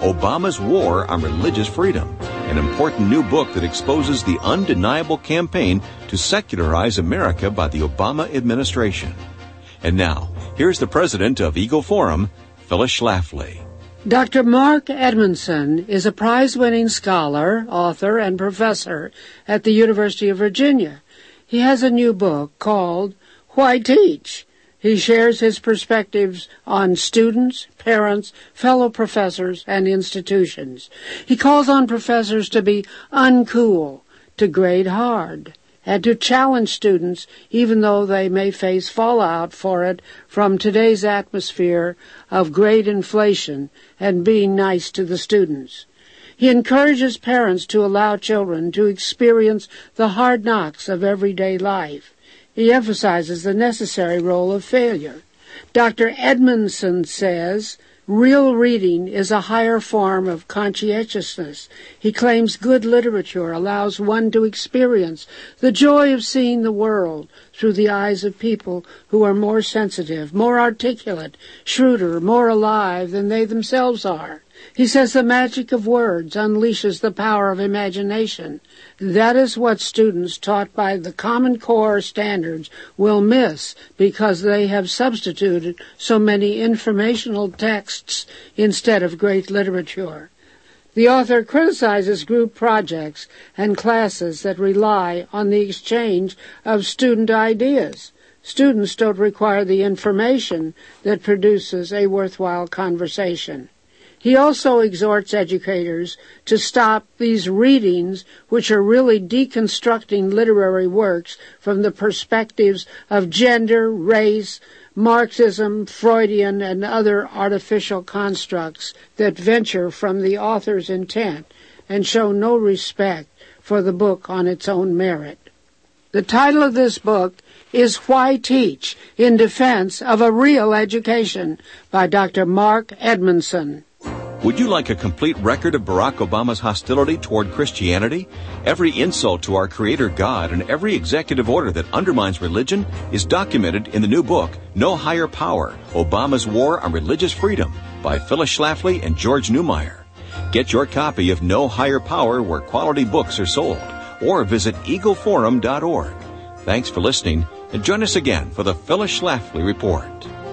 Obama's War on Religious Freedom, an important new book that exposes the undeniable campaign to secularize America by the Obama administration. And now, here's the president of Eagle Forum, Phyllis Schlafly. Dr. Mark Edmondson is a prize-winning scholar, author, and professor at the University of Virginia. He has a new book called Why Teach? He shares his perspectives on students, parents, fellow professors, and institutions. He calls on professors to be uncool, to grade hard, and to challenge students even though they may face fallout for it from today's atmosphere of grade inflation and being nice to the students. He encourages parents to allow children to experience the hard knocks of everyday life. He emphasizes the necessary role of failure. Dr. Edmondson says, real reading is a higher form of conscientiousness. He claims good literature allows one to experience the joy of seeing the world through the eyes of people who are more sensitive, more articulate, shrewder, more alive than they themselves are. He says the magic of words unleashes the power of imagination. That is what students taught by the Common Core standards will miss because they have substituted so many informational texts instead of great literature. The author criticizes group projects and classes that rely on the exchange of student ideas. Students don't require the information that produces a worthwhile conversation. He also exhorts educators to stop these readings, which are really deconstructing literary works from the perspectives of gender, race, Marxism, Freudian, and other artificial constructs that venture from the author's intent and show no respect for the book on its own merit. The title of this book is Why Teach? In Defense of a Real Education by Dr. Mark Edmondson. Would you like a complete record of Barack Obama's hostility toward Christianity? Every insult to our Creator God and every executive order that undermines religion is documented in the new book, No Higher Power, Obama's War on Religious Freedom by Phyllis Schlafly and George Newmeyer. Get your copy of No Higher Power where quality books are sold, or visit eagleforum.org. Thanks for listening, and join us again for the Phyllis Schlafly Report.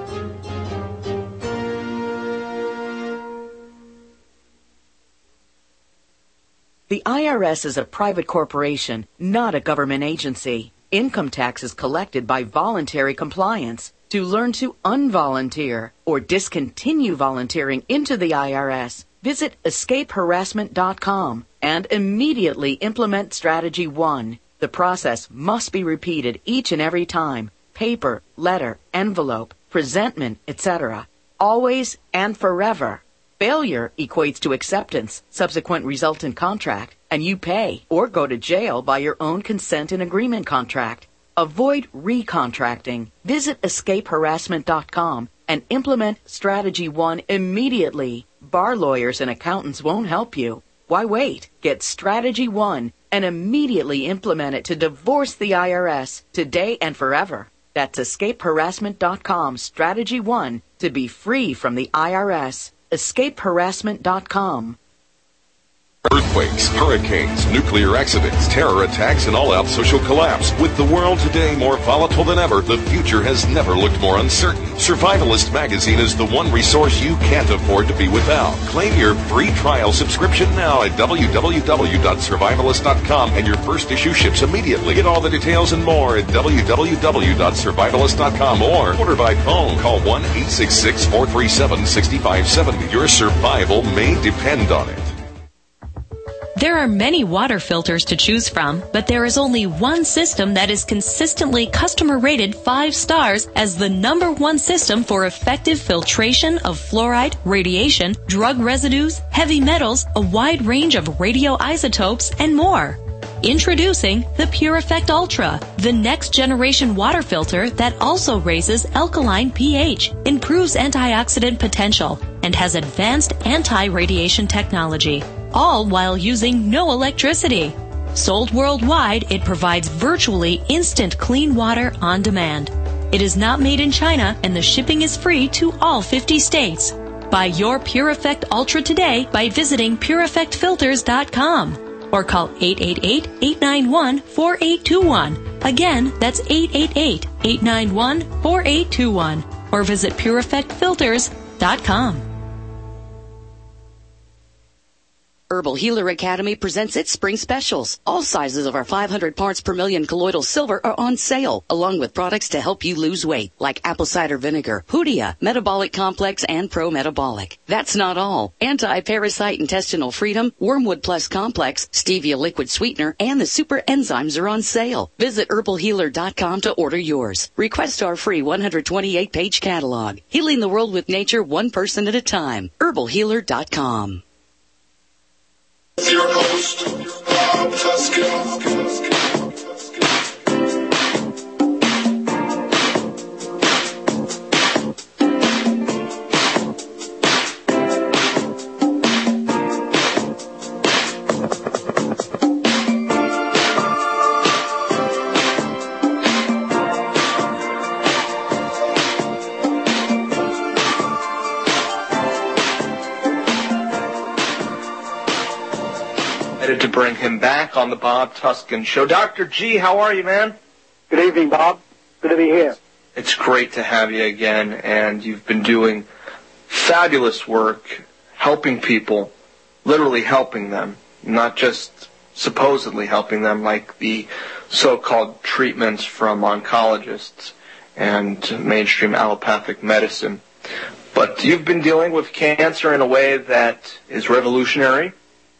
The IRS is a private corporation, not a government agency. Income tax is collected by voluntary compliance. To learn to unvolunteer or discontinue volunteering into the IRS, visit escapeharassment.com and immediately implement Strategy 1. The process must be repeated each and every time. Paper, letter, envelope, presentment, etc. Always and forever. Failure equates to acceptance, subsequent resultant contract, and you pay or go to jail by your own consent and agreement contract. Avoid recontracting. Visit escapeharassment.com and implement Strategy 1 immediately. Bar lawyers and accountants won't help you. Why wait? Get Strategy 1 and immediately implement it to divorce the IRS today and forever. That's escapeharassment.com, Strategy 1, to be free from the IRS. escapeharassment.com. Earthquakes, hurricanes, nuclear accidents, terror attacks, and all-out social collapse. With the world today more volatile than ever, the future has never looked more uncertain. Survivalist Magazine is the one resource you can't afford to be without. Claim your free trial subscription now at www.survivalist.com, and your first issue ships immediately. Get all the details and more at www.survivalist.com or order by phone. Call 1-866-437-6570. Your survival may depend on it. There are many water filters to choose from, but there is only one system that is consistently customer rated 5 stars as the #1 system for effective filtration of fluoride, radiation, drug residues, heavy metals, a wide range of radioisotopes, and more. Introducing the Pure Effect Ultra, the next generation water filter that also raises alkaline pH, improves antioxidant potential, and has advanced anti-radiation technology, all while using no electricity. Sold worldwide, it provides virtually instant clean water on demand. It is not made in China, and the shipping is free to all 50 states. Buy your Pure Effect Ultra today by visiting PureEffectFilters.com or call 888-891-4821. Again, that's 888-891-4821 or visit PureEffectFilters.com. Herbal Healer Academy presents its spring specials. All sizes of our 500 parts per million colloidal silver are on sale, along with products to help you lose weight, like apple cider vinegar, Hoodia, Metabolic Complex, and Pro Metabolic. That's not all. Anti-Parasite Intestinal Freedom, Wormwood Plus Complex, Stevia Liquid Sweetener, and the Super Enzymes are on sale. Visit herbalhealer.com to order yours. Request our free 128-page catalog. Healing the world with nature, one person at a time. herbalhealer.com. Your host, Bob Tuskin. To bring him back on the Bob Tuskin Show. Dr. G, how are you, man? Good evening, Bob. Good to be here. It's great to have you again, and you've been doing fabulous work helping people, literally helping them, not just supposedly helping them like the so-called treatments from oncologists and mainstream allopathic medicine. But you've been dealing with cancer in a way that is revolutionary.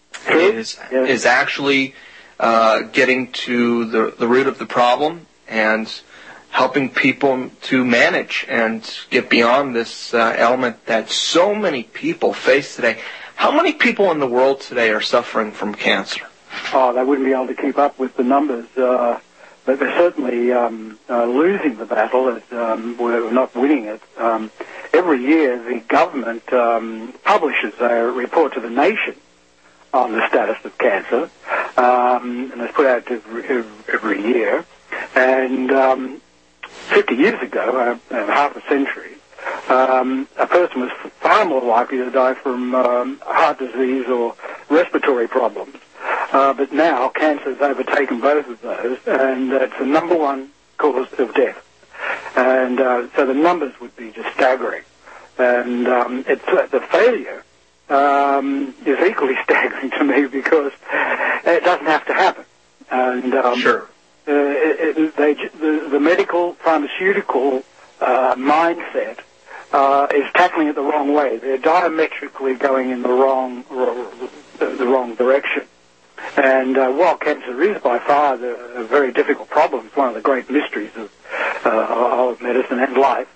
Is actually getting to the root of the problem and helping people to manage and get beyond this ailment that so many people face today. How many people in the world today are suffering from cancer? Oh, they wouldn't be able to keep up with the numbers, but they're certainly losing the battle. We're not winning it. Every year, the government publishes a report to the nation on the status of cancer, and it's put out every year. And 50 years ago, half a century, a person was far more likely to die from heart disease or respiratory problems. But now cancer has overtaken both of those, and it's the number one cause of death. And so the numbers would be just staggering. And it's the failure is equally staggering to me because it doesn't have to happen. And sure. The medical pharmaceutical mindset is tackling it the wrong way. They're diametrically going in the wrong direction. And while cancer is by far a very difficult problem, it's one of the great mysteries of medicine and life.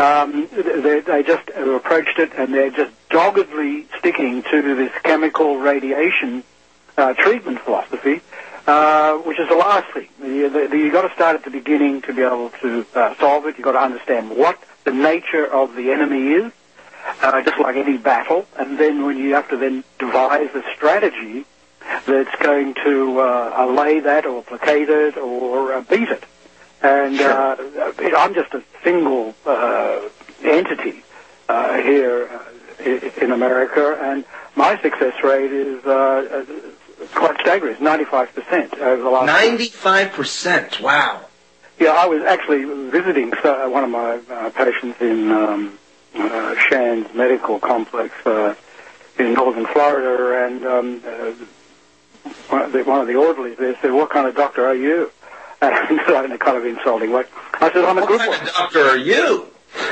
They just approached it, and they're just doggedly sticking to this chemical radiation treatment philosophy, which is the last thing. You've got to start at the beginning to be able to solve it. You've got to understand what the nature of the enemy is, just like any battle, and then when you have to then devise a strategy that's going to allay that or placate it or beat it. And sure. I'm just a single entity here in America, and my success rate is quite staggering. It's 95% over the last 95%, wow. Yeah, I was actually visiting one of my patients in Shands Medical Complex in northern Florida, and one of the orderlies there said, "What kind of doctor are you?" And in a kind of insulting way. I said, "I'm a good one." What kind of doctor are you?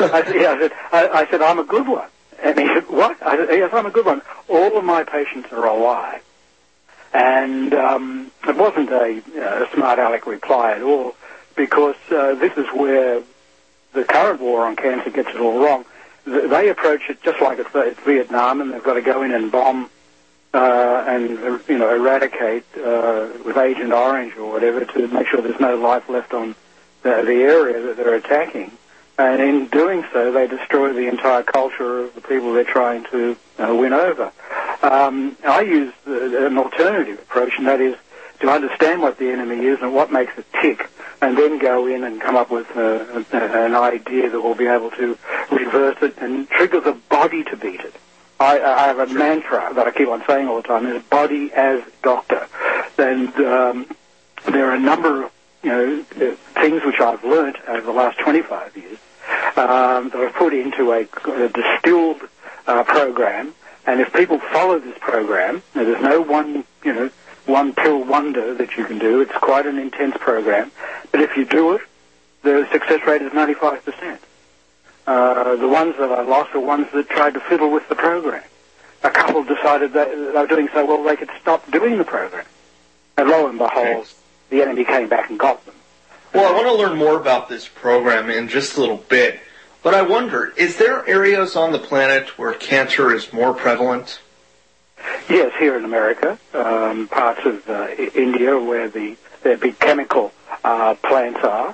I said, "I'm a good one." And he said, "What?" I said, "Yes, I'm a good one. All of my patients are alive." And it wasn't a smart aleck reply at all, because this is where the current war on cancer gets it all wrong. They approach it just like it's Vietnam, and they've got to go in and bomb and eradicate with Agent Orange or whatever to make sure there's no life left on the area that they're attacking. And in doing so, they destroy the entire culture of the people they're trying to win over. I use an alternative approach, and that is to understand what the enemy is and what makes it tick, and then go in and come up with an idea that will be able to reverse it and trigger the body to beat it. I have a mantra that I keep on saying all the time, is body as doctor. And there are a number of things which I've learnt over the last 25 years that I've put into a distilled program. And if people follow this program, there's no one pill wonder that you can do. It's quite an intense program. But if you do it, the success rate is 95%. The ones that I lost are ones that tried to fiddle with the program. A couple decided that they were doing so well they could stop doing the program. And lo and behold, the enemy came back and got them. Well, I want to learn more about this program in just a little bit. But I wonder, is there areas on the planet where cancer is more prevalent? Yes, here in America, parts of India where the big chemical plants are.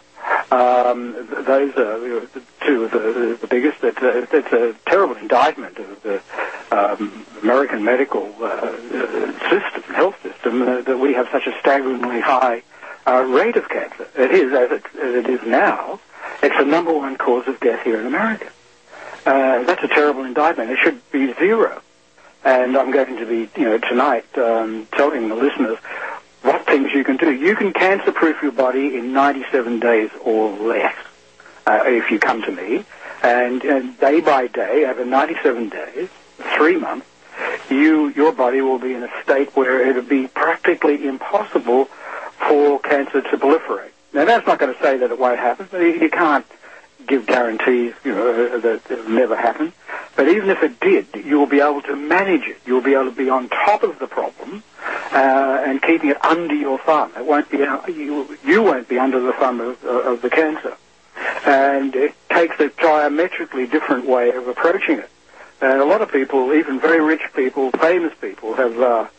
Those are two of the biggest. It's a terrible indictment of the American medical health system, that we have such a staggeringly high rate of cancer. It is, as it is now, it's the number one cause of death here in America. That's a terrible indictment. It should be zero. And I'm going to be, tonight telling the listeners what things you can do. You can cancer-proof your body in 97 days or less if you come to me. And day by day, over 97 days, 3 months, your body will be in a state where it will be practically impossible for cancer to proliferate. Now, that's not going to say that it won't happen. You can't give guarantees, that it will never happen. But even if it did, you will be able to manage it. You'll be able to be on top of the problem and keeping it under your thumb. It won't be you won't be under the thumb of the cancer. And it takes a diametrically different way of approaching it. And a lot of people, even very rich people, famous people, have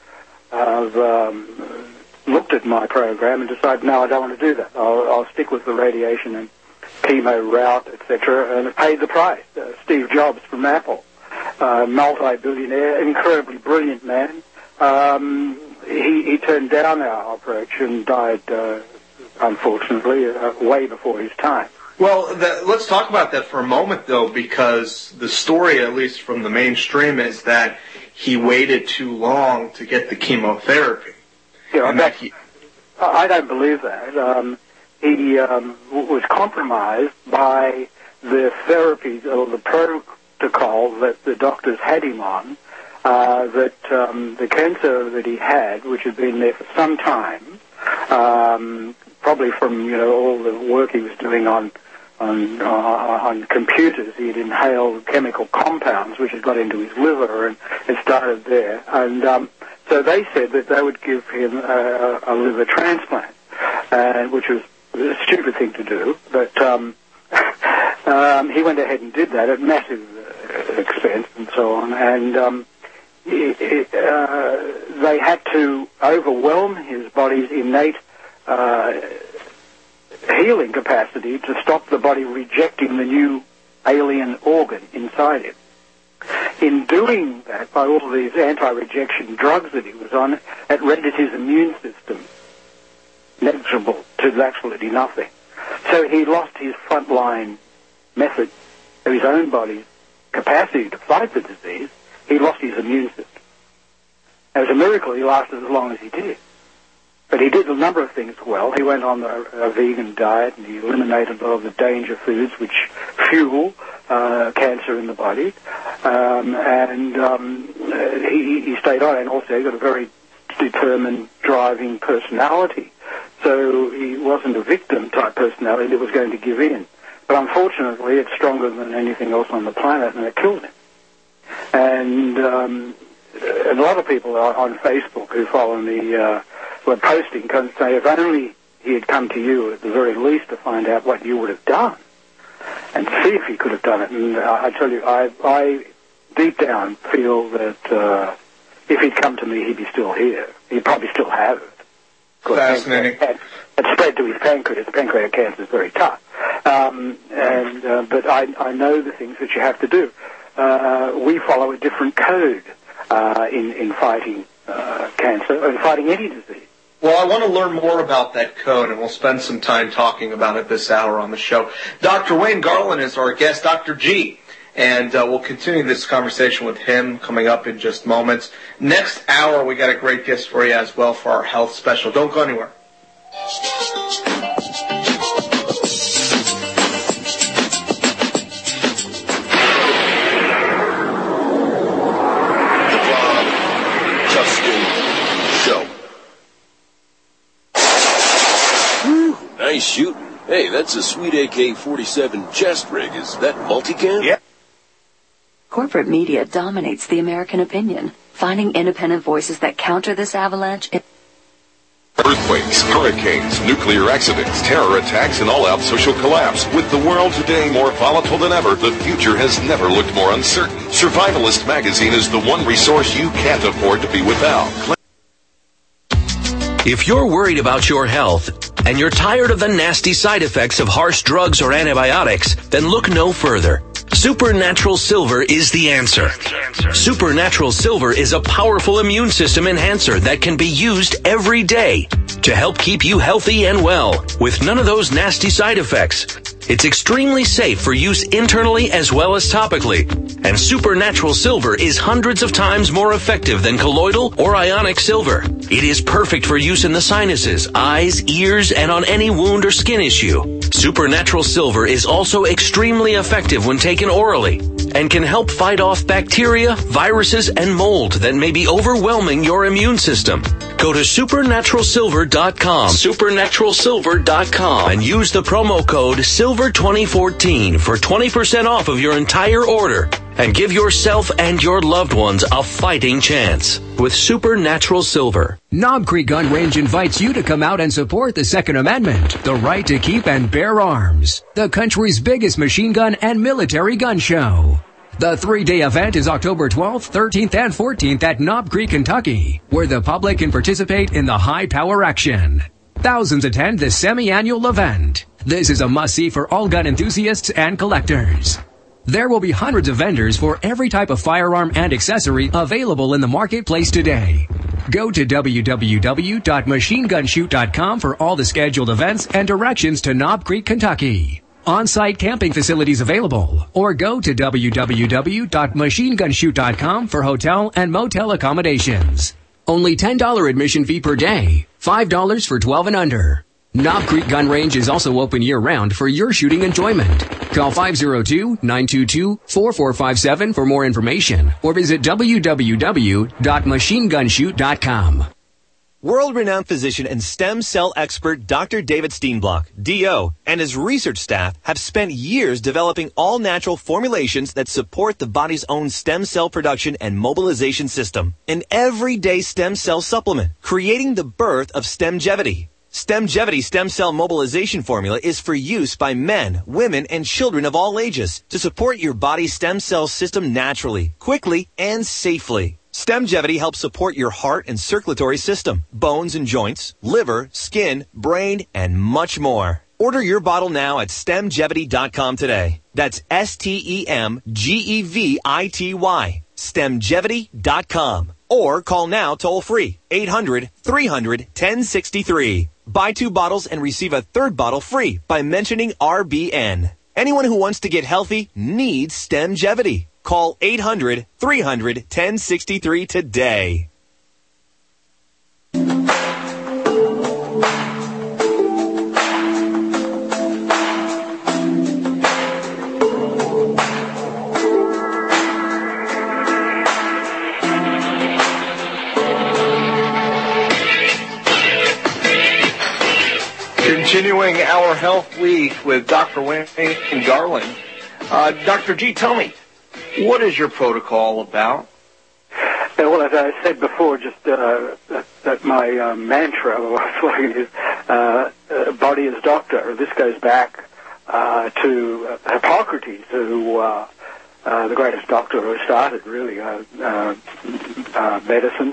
looked at my program and decided, no, I don't want to do that. I'll stick with the radiation and chemo route, etc., and paid the price. Steve Jobs from Apple, multi-billionaire, incredibly brilliant man. He turned down our approach and died, unfortunately, way before his time. Well, let's talk about that for a moment, though, because the story, at least from the mainstream, is that he waited too long to get the chemotherapy. I don't believe that. He was compromised by the therapies or the protocol that the doctors had him on, that the cancer that he had, which had been there for some time, probably from all the work he was doing on computers, he had inhaled chemical compounds which had got into his liver, and it started there. And so they said that they would give him a liver transplant, which was a stupid thing to do, but he went ahead and did that at massive expense and so on, and they had to overwhelm his body's innate healing capacity to stop the body rejecting the new alien organ inside it. In doing that, by all these anti-rejection drugs that he was on, it rendered his immune system negligible to absolutely nothing. So he lost his frontline method of his own body's capacity to fight the disease. He lost his immune system. It was a miracle he lasted as long as he did. But he did a number of things well. He went on a vegan diet, and he eliminated a lot of the danger foods which fuel cancer in the body. He stayed on, and also he got a very determined, driving personality. So he wasn't a victim-type personality that was going to give in. But unfortunately, it's stronger than anything else on the planet, and it killed him. And a lot of people on Facebook who follow me were posting, can say, if only he had come to you at the very least to find out what you would have done and see if he could have done it. And I tell you, I deep down feel that if he'd come to me, he'd be still here. He'd probably still have it. Fascinating. It spread to his pancreas. Pancreatic cancer is very tough. But I know the things that you have to do. We follow a different code in fighting cancer, and fighting any disease. Well, I want to learn more about that code, and we'll spend some time talking about it this hour on the show. Dr. Wayne Garland is our guest, Dr. G, and we'll continue this conversation with him coming up in just moments. Next hour, we got a great guest for you as well for our health special. Don't go anywhere. Nice shooting. Hey, that's a sweet AK-47 chest rig. Is that multicam? Yeah. Corporate media dominates the American opinion. Finding independent voices that counter this avalanche... Earthquakes, hurricanes, nuclear accidents, terror attacks, and all-out social collapse. With the world today more volatile than ever, the future has never looked more uncertain. Survivalist Magazine is the one resource you can't afford to be without. If you're worried about your health and you're tired of the nasty side effects of harsh drugs or antibiotics, then look no further. Supernatural Silver is the answer. Supernatural Silver is a powerful immune system enhancer that can be used every day to help keep you healthy and well with none of those nasty side effects. It's extremely safe for use internally as well as topically. And Supernatural Silver is hundreds of times more effective than colloidal or ionic silver. It is perfect for use in the sinuses, eyes, ears, and on any wound or skin issue. Supernatural Silver is also extremely effective when taken orally and can help fight off bacteria, viruses, and mold that may be overwhelming your immune system. Go to supernaturalsilver.com, supernaturalsilver.com, and use the promo code SILVER2014 for 20% off of your entire order. And give yourself and your loved ones a fighting chance with Supernatural Silver. Knob Creek Gun Range invites you to come out and support the Second Amendment, the right to keep and bear arms, the country's biggest machine gun and military gun show. The 3-day event is October 12th, 13th, and 14th at Knob Creek, Kentucky, where the public can participate in the high-power action. Thousands attend the semi-annual event. This is a must-see for all gun enthusiasts and collectors. There will be hundreds of vendors for every type of firearm and accessory available in the marketplace today. Go to www.machinegunshoot.com for all the scheduled events and directions to Knob Creek, Kentucky. On-site camping facilities available, or go to www.machinegunshoot.com for hotel and motel accommodations. Only $10 admission fee per day, $5 for 12 and under. Knob Creek Gun Range is also open year-round for your shooting enjoyment. Call 502-922-4457 for more information or visit www.machinegunshoot.com. World-renowned physician and stem cell expert Dr. David Steenblock, D.O., and his research staff have spent years developing all-natural formulations that support the body's own stem cell production and mobilization system. An everyday stem cell supplement, creating the birth of Stemgevity. Stemgevity stem cell mobilization formula is for use by men, women, and children of all ages to support your body's stem cell system naturally, quickly, and safely. Stemgevity helps support your heart and circulatory system, bones and joints, liver, skin, brain, and much more. Order your bottle now at stemgevity.com today. That's STEMGEVITY. Stemgevity.com. Or call now toll free, 800-300-1063. Buy 2 bottles and receive a 3rd bottle free by mentioning RBN. Anyone who wants to get healthy needs Stemgevity. Call 800-300-1063 today. Continuing our health week with Dr. Wayne Garland. Dr. G, tell me, what is your protocol about? Well, as I said before, just that my mantra or slogan is body is doctor. This goes back to Hippocrates, who the greatest doctor who started really medicine,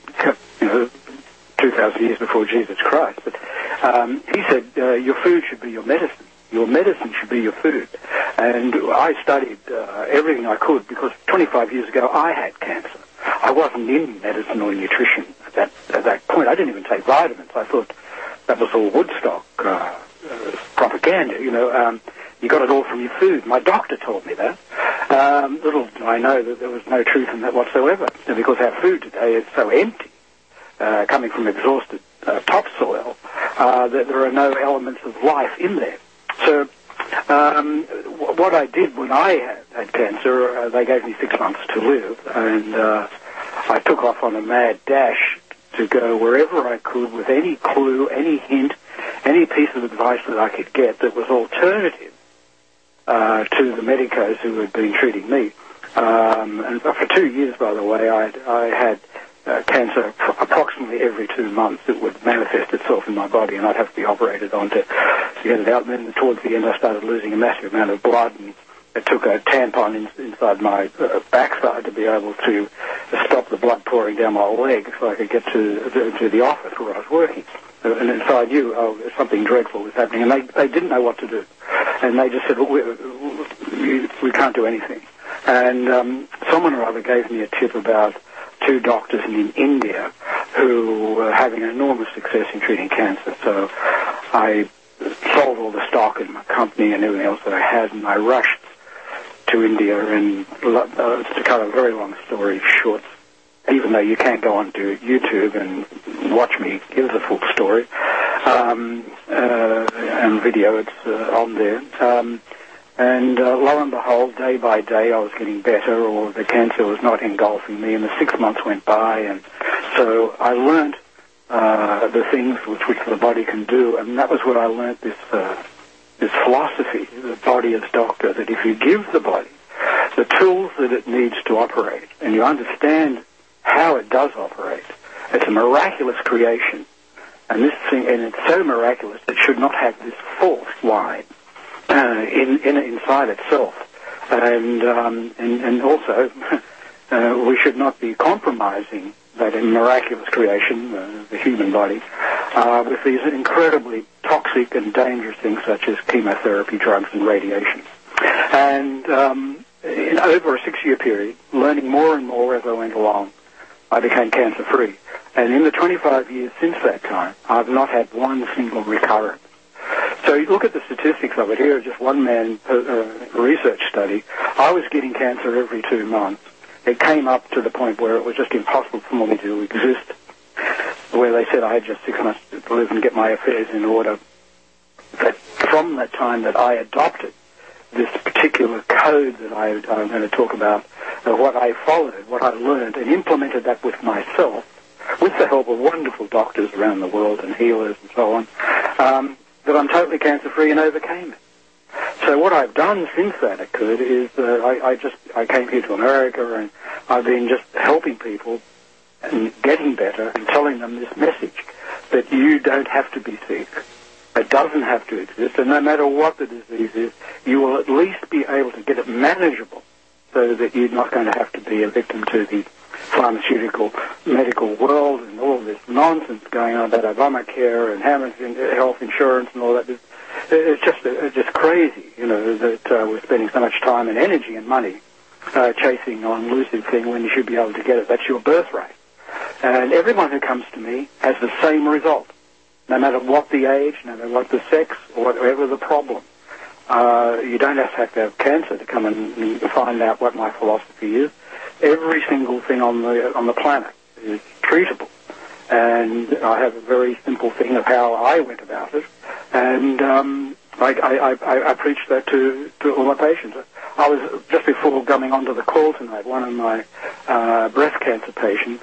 2,000 years before Jesus Christ. But he said your food should be your medicine. Your medicine should be your food. And I studied everything I could because 25 years ago I had cancer. I wasn't in medicine or nutrition at that point. I didn't even take vitamins. I thought that was all Woodstock propaganda. You got it all from your food. My doctor told me that. Little did I know that there was no truth in that whatsoever, because our food today is so empty, coming from exhausted topsoil, that there are no elements of life in there. So what I did when I had cancer, they gave me 6 months to live, and I took off on a mad dash to go wherever I could with any clue, any hint, any piece of advice that I could get that was alternative to the medicos who had been treating me. And for 2 years, by the way, I had cancer approximately every 2 months. It would manifest itself in my body, and I'd have to be operated on to get it out. And then towards the end, I started losing a massive amount of blood, and it took a tampon inside my backside to be able to stop the blood pouring down my leg so I could get to the office where I was working. And so I knew something dreadful was happening, and they didn't know what to do. And they just said, we can't do anything. And someone or other gave me a tip about 2 doctors in India who were having enormous success in treating cancer. So I sold all the stock in my company and everything else that I had, and I rushed to India. And to cut a very long story short, even though you can't go onto YouTube and watch me give the full story, and video, it's on there. And lo and behold, day by day, I was getting better, or the cancer was not engulfing me, and the 6 months went by, and so I learned the things which the body can do, and that was where I learned this philosophy, the body as doctor, that if you give the body the tools that it needs to operate, and you understand how it does operate, it's a miraculous creation, and this thing, and it's so miraculous, it should not have this false line inside itself, and also we should not be compromising that miraculous creation, the human body, with these incredibly toxic and dangerous things such as chemotherapy, drugs, and radiation. And in over a 6-year period, learning more and more as I went along, I became cancer-free. And in the 25 years since that time, I've not had one single recurrence. So you look at the statistics of it. Here, just one man research study. I was getting cancer every 2 months. It came up to the point where it was just impossible for me to exist, where they said I had just 6 months to live and get my affairs in order. That from that time that I adopted this particular code that I'm going to talk about, what I followed, what I learned, and implemented that with myself, with the help of wonderful doctors around the world and healers and so on, that I'm totally cancer-free and overcame it. So what I've done since that occurred is I came here to America, and I've been just helping people and getting better and telling them this message that you don't have to be sick. It doesn't have to exist, and no matter what the disease is, you will at least be able to get it manageable so that you're not going to have to be a victim to the pharmaceutical medical world and all this nonsense going on about Obamacare and health insurance and all that. It's just crazy, that we're spending so much time and energy and money chasing an elusive thing when you should be able to get it. That's your birthright. And everyone who comes to me has the same result, no matter what the age, no matter what the sex, or whatever the problem. You don't have to have cancer to come and find out what my philosophy is. Every single thing on the planet is treatable, and I have a very simple thing of how I went about it, and I preach that to all my patients. I was, just before coming onto the call tonight, one of my breast cancer patients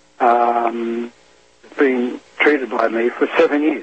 been treated by me for 7 years,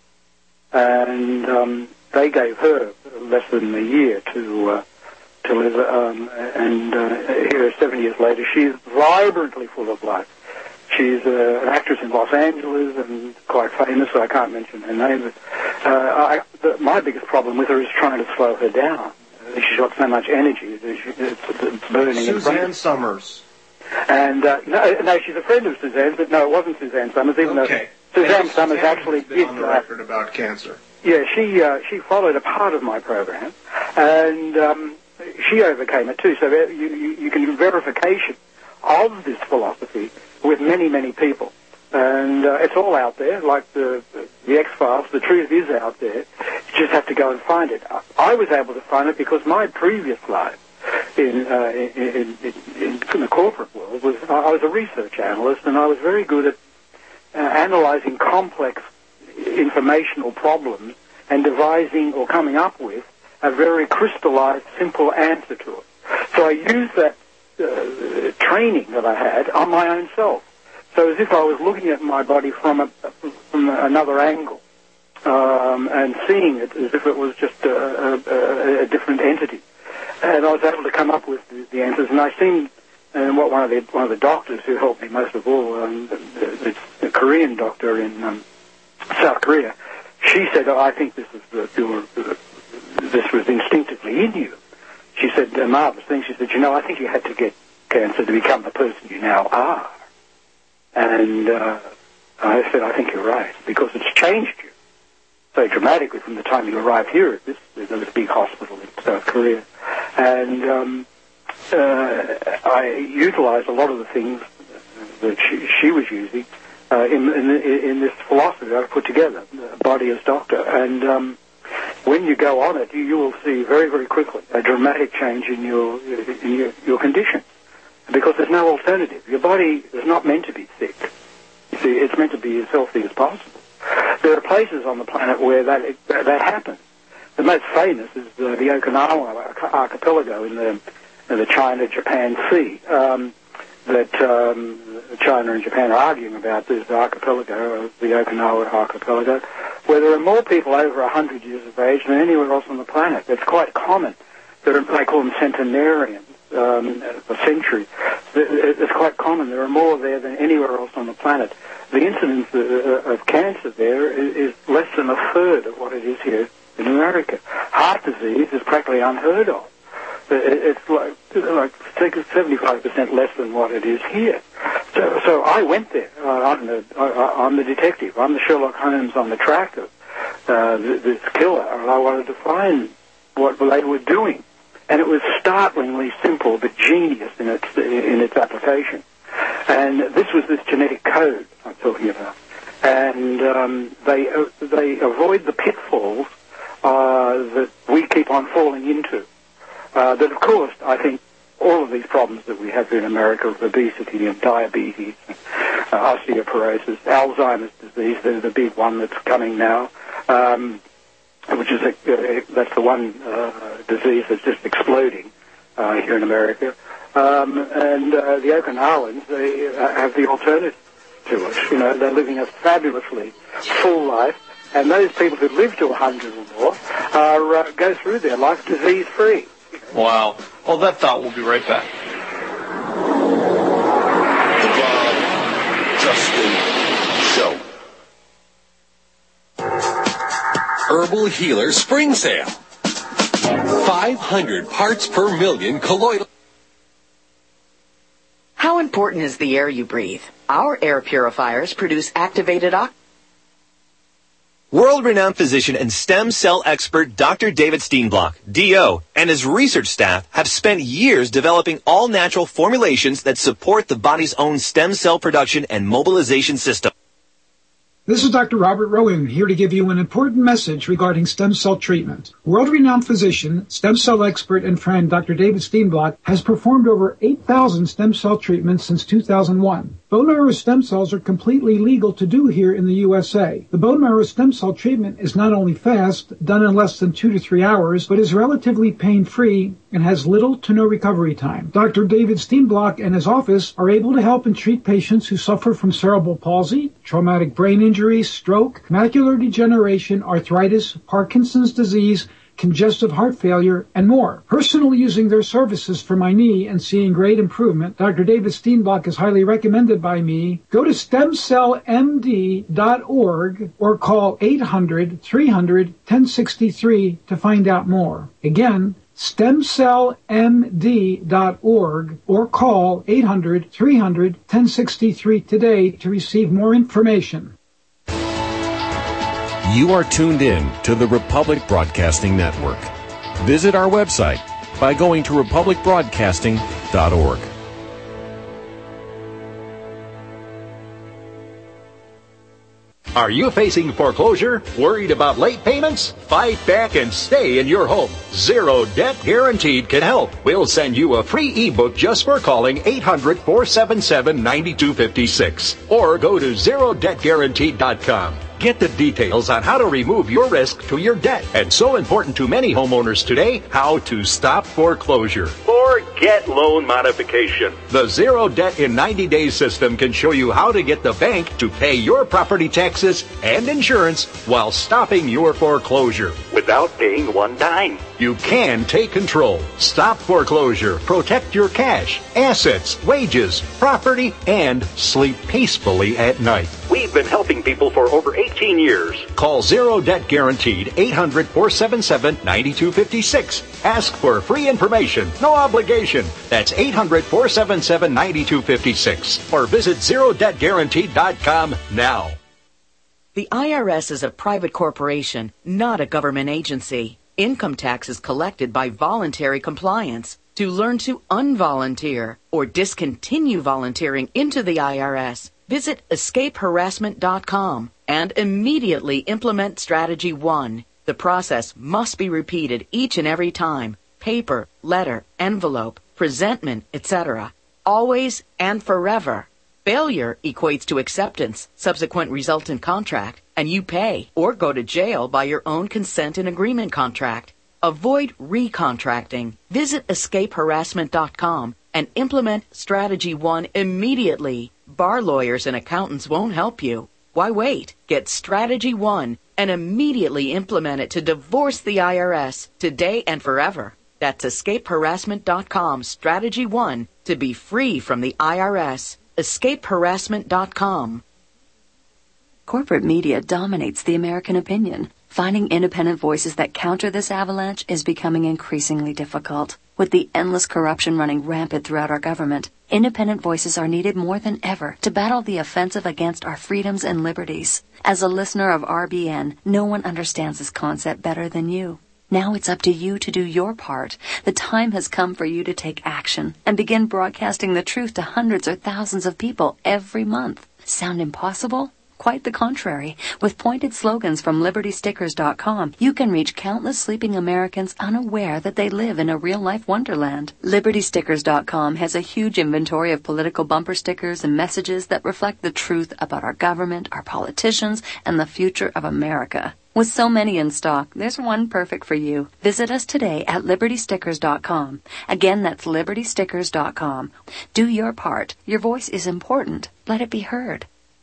and they gave her less than a year to live, and here 7 years later, she's vibrantly full of life. She's an actress in Los Angeles and quite famous, so I can't mention her name. But my biggest problem with her is trying to slow her down. She's got so much energy. It's burning. Suzanne Summers. And no, she's a friend of Suzanne's, but no, it wasn't Suzanne Summers, even though Suzanne Summers actually did on the record about cancer. Yeah, she followed a part of my program, and she overcame it too. So you can do verification of this philosophy with many, many people. And it's all out there, like the X-Files. The truth is out there. You just have to go and find it. I was able to find it because my previous life in the corporate world was I was a research analyst, and I was very good at analyzing complex informational problems and devising or coming up with a very crystallized, simple answer to it. So I used that training that I had on my own self. So as if I was looking at my body from another angle and seeing it as if it was just a different entity. And I was able to come up with the answers. And I seen one of the doctors who helped me most of all, the Korean doctor in South Korea. She said, I think this was instinctively in you. She said a marvelous thing. She said, I think you had to get cancer to become the person you now are. And I said, I think you're right, because it's changed you so dramatically from the time you arrived here at this big hospital in South Korea. And I utilized a lot of the things that she was using in this philosophy I've put together, Body as Doctor. And when you go on it, you will see very, very quickly a dramatic change in your condition, because there's no alternative. Your body is not meant to be sick. You see, it's meant to be as healthy as possible. There are places on the planet where that happens. The most famous is the Okinawa archipelago in the China-Japan Sea. That China and Japan are arguing about this archipelago, the Okinawa archipelago, where there are more people over 100 years of age than anywhere else on the planet. It's quite common. They call them centenarians, a century. It's quite common. There are more there than anywhere else on the planet. The incidence of cancer there is less than a third of what it is here in America. Heart disease is practically unheard of. It's like 75% less than what it is here. So I went there. I'm the detective. I'm the Sherlock Holmes on the track of this killer, and I wanted to find what they were doing. And it was startlingly simple, but genius in its application. And this was this genetic code I'm talking about. And they avoid the pitfalls that we keep on falling into. That, of course, I think all of these problems that we have in America of obesity and diabetes, and, osteoporosis, Alzheimer's disease, there's a big one that's coming now, which is that's the one disease that's just exploding here in America. And the Okinawans, they have the alternative to it. They're living a fabulously full life. And those people who live to 100 or more go through their life disease-free. Wow. Well, that thought, we'll be right back. The Bob Justin Show. Herbal Healer Spring Sale. 500 parts per million colloidal. How important is the air you breathe? Our air purifiers produce activated oxygen. World-renowned physician and stem cell expert Dr. David Steenblock, DO, and his research staff have spent years developing all-natural formulations that support the body's own stem cell production and mobilization system. This is Dr. Robert Rowan here to give you an important message regarding stem cell treatment. World-renowned physician, stem cell expert, and friend Dr. David Steenblock has performed over 8,000 stem cell treatments since 2001. Bone marrow stem cells are completely legal to do here in the USA. The bone marrow stem cell treatment is not only fast, done in less than 2 to 3 hours, but is relatively pain-free and has little to no recovery time. Dr. David Steenblock and his office are able to help and treat patients who suffer from cerebral palsy, traumatic brain injury, stroke, macular degeneration, arthritis, Parkinson's disease, congestive heart failure, and more. Personally using their services for my knee and seeing great improvement, Dr. David Steenblock is highly recommended by me. Go to stemcellmd.org or call 800-300-1063 to find out more. Again, stemcellmd.org or call 800-300-1063 today to receive more information. You are tuned in to the Republic Broadcasting Network. Visit our website by going to republicbroadcasting.org. Are you facing foreclosure? Worried about late payments? Fight back and stay in your home. Zero Debt Guaranteed can help. We'll send you a free ebook just for calling 800-477-9256. Or go to ZeroDebtGuaranteed.com. Get the details on how to remove your risk to your debt. And so important to many homeowners today, how to stop foreclosure. Or get loan modification. The Zero Debt in 90 Days system can show you how to get the bank to pay your property taxes and insurance while stopping your foreclosure. Without paying one dime. You can take control, stop foreclosure, protect your cash, assets, wages, property, and sleep peacefully at night. We've been helping people for over 18 years. Call Zero Debt Guaranteed 800-477-9256. Ask for free information, no obligation. That's 800-477-9256. Or visit ZeroDebtGuaranteed.com now. The IRS is a private corporation, not a government agency. Income tax is collected by voluntary compliance. To learn to unvolunteer or discontinue volunteering into the IRS, visit escapeharassment.com and immediately implement Strategy 1. The process must be repeated each and every time. Paper, letter, envelope, presentment, etc. Always and forever. Failure equates to acceptance, subsequent resultant contract, and you pay or go to jail by your own consent and agreement contract. Avoid recontracting. Visit escapeharassment.com and implement Strategy 1 immediately. Bar lawyers and accountants won't help you. Why wait? Get Strategy 1 and immediately implement it to divorce the IRS today and forever. That's escapeharassment.com, Strategy 1, to be free from the IRS. escapeharassment.com. Corporate media dominates the American opinion. Finding independent voices that counter this avalanche is becoming increasingly difficult. With the endless corruption running rampant throughout our government, independent voices are needed more than ever to battle the offensive against our freedoms and liberties. As a listener of RBN, no one understands this concept better than you. Now it's up to you to do your part. The time has come for you to take action and begin broadcasting the truth to hundreds or thousands of people every month. Sound impossible? Quite the contrary. With pointed slogans from LibertyStickers.com, you can reach countless sleeping Americans unaware that they live in a real-life wonderland. LibertyStickers.com has a huge inventory of political bumper stickers and messages that reflect the truth about our government, our politicians, and the future of America. With so many in stock, there's one perfect for you. Visit us today at LibertyStickers.com. Again, that's LibertyStickers.com. Do your part. Your voice is important. Let it be heard.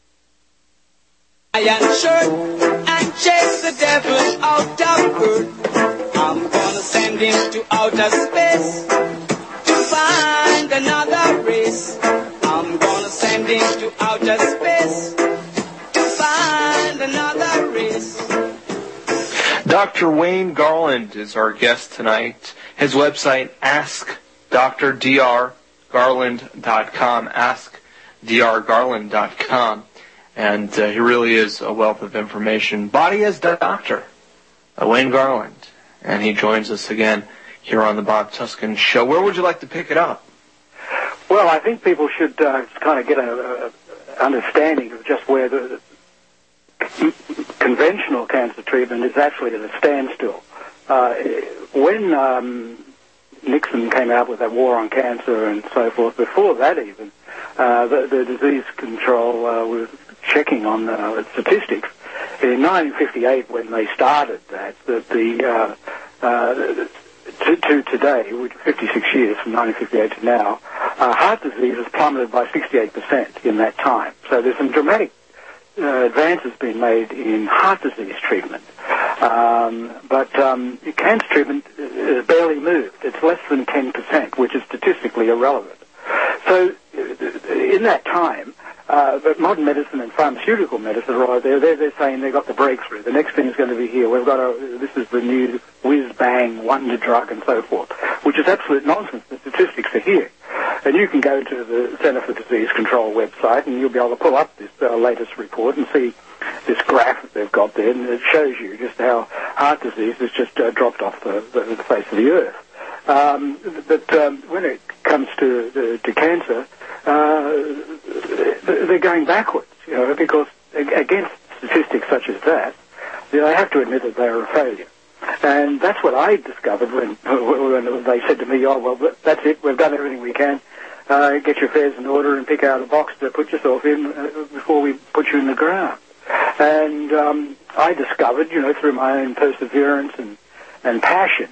Iron shirt and chase the devil out of earth. I'm gonna send him to outer space to find another race. I'm gonna send him to outer space to find another race. Dr. Wayne Garland is our guest tonight. His website, AskDrDrGarland.com, AskDrGarland.com. And he really is a wealth of information. Body as Doctor, Wayne Garland. And he joins us again here on the Bob Tuskin Show. Where would you like to pick it up? Well, I think people should kind of get an understanding of just where the conventional cancer treatment is actually at a standstill. When Nixon came out with that war on cancer and so forth, before that even, the disease control was checking on statistics. In 1958, when they started that to today, which 56 years from 1958 to now, heart disease has plummeted by 68% in that time. So there's some dramatic advances being made in heart disease treatment. But cancer treatment has barely moved. It's less than 10%, which is statistically irrelevant. So in that time, but modern medicine and pharmaceutical medicine are right there. They're saying they've got the breakthrough. The next thing is going to be here. This is the new whiz-bang wonder drug and so forth, which is absolute nonsense. The statistics are here. And you can go to the Center for Disease Control website and you'll be able to pull up this latest report and see this graph that they've got there, and it shows you just how heart disease has just dropped off the face of the earth. But when it comes to cancer, they're going backwards, because against statistics such as that, then I have to admit that they are a failure. And that's what I discovered when they said to me, oh, well, that's it, we've done everything we can. Get your affairs in order and pick out a box to put yourself in before we put you in the ground. And I discovered, through my own perseverance and passion,